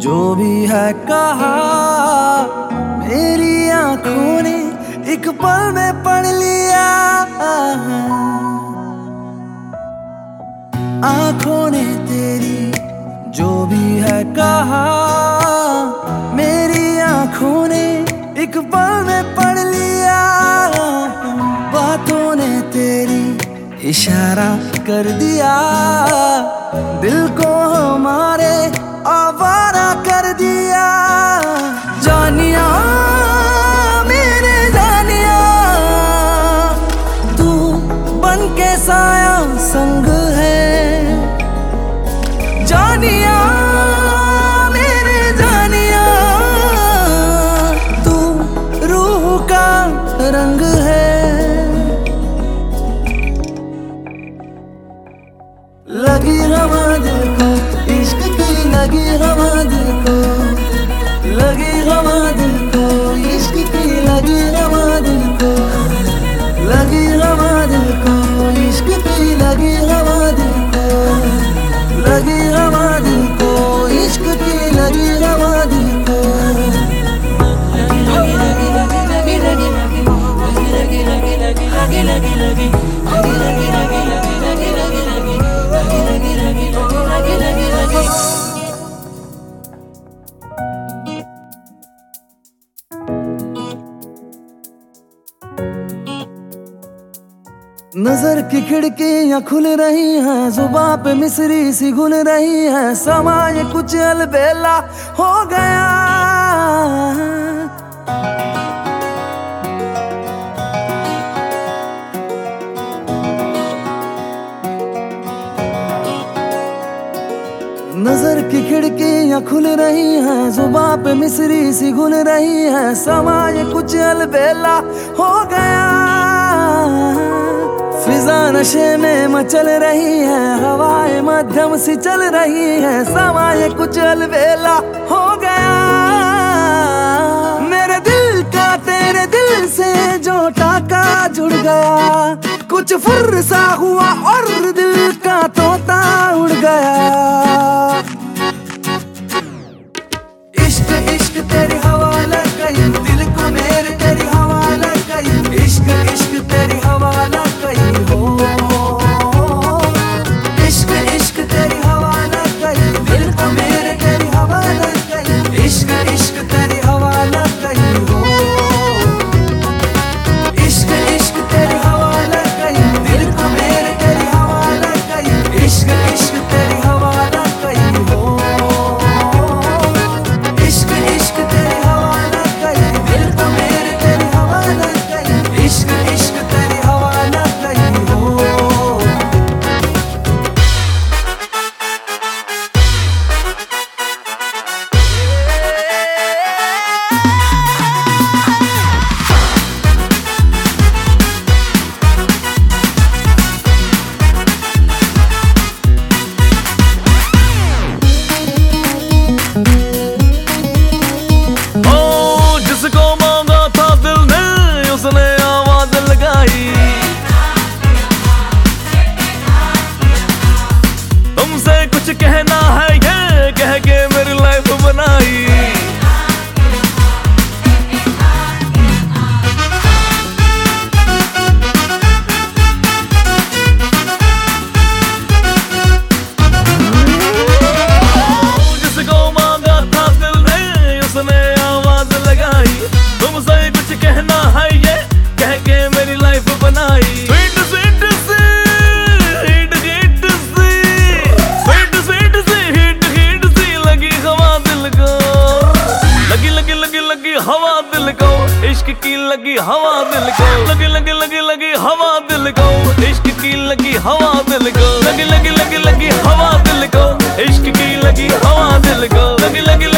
जो भी है कहा मेरी आंखों ने एक पल में पढ़ लिया। आंखों ने तेरी जो भी है कहा मेरी आंखों ने एक पल में पढ़ लिया। बातों ने तेरी इशारा कर दिया, दिल को हमारे आवारा कर दिया। जानिया मेरे जानिया, तू बन के साया संग है। जानिया मेरे जानिया, तू रूह का रंग है। लगी हवा दिल को इश्क की, लगी हवा दिल को, लगी हवा दिल को इश्क की, लगी हवा दिल को, लगी हवा दिल को इश्क की, लगी हवा दिल को, लगी हवा दिल को इश्क की, लगी हवा दिल को। नजर की खिड़कियां खुल रही हैं, जुबां पे मिसरी सी घुल रही है। समय कुछ अलबेला हो गया, नजर की खिड़कियां खुल रही हैं, जुबां पे मिसरी सी घुल रही है। समय कुछ अलबेला हो गया, फिजा नशे में मचल रही है, हवाएं मध्यम सी चल रही है। समय कुछ अलबेला हो गया, मेरे दिल का तेरे दिल से जो टाका जुड़ गया। कुछ फुर्सा हुआ और दिल का तोता उड़ गया। इश्क इश्क तेरी हवा लग गई, दिल को मेरे तेरी हवा लग गई। इश्क इश्क तेरी हवा लग गई हो, इश्क इश्क तेरी हवा लग गई, दिल को मेरे तेरी हवा लग गई। इश्क इश्क तेरी हवा लग गई हो, इश्क इश्क तेरी हवा लग गई, दिल को मेरे तेरी हवा लग गई। इश्क इश्क तेरी हवा लग गई हो, इश्क इश्क तेरी हवा लग गई, दिल को मेरे तेरी हवा लग गई। इश्क इश्क तेरी हवा लग गई हो। जिसको मांगा था दिल ने उसने आवाज लगाई। तुमसे कुछ कहना है ये कह के मेरी लाइफ बनाई। जिसको मांगा था दिल ने उसने आवाज लगाई। तुमसे कुछ कहना है ये कह के मेरी लाइफ बनाई। स्वीट स्वीट सी हिट हिट सी, स्वीट स्वीट सी हिट हिट सी लगी हवा दिल को, लगी लगी लगी लगी हवा दिल को। इश्क की लगी हवा दिल को, लगी लगी लगी लगी हवा दिल को। इश्क की लगी हवा दिल को, लगी लगी लगी लगी हवा दिल को। इश्क की लगी हवा दिल को, लगी लगी